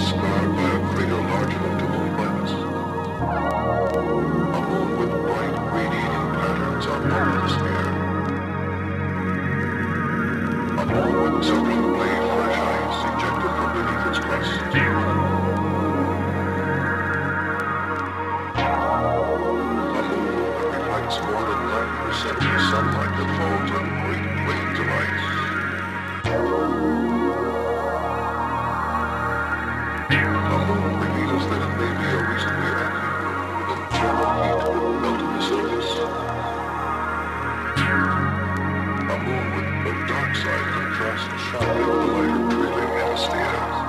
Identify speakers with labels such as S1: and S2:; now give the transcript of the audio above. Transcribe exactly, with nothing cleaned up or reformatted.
S1: scarred by a crater large enough to hold planets. A moon with bright radiating patterns on one hemisphere. A moon with silvery fresh ice ejected from beneath its crust. A moon that reflects more than ninety percent of the sunlight that falls on great plains of ice. A moon reveals that it may be a recently active moon with internal heat melted the surface. A moon with a dark side contrasts sharply with the lighter trailing hemisphere.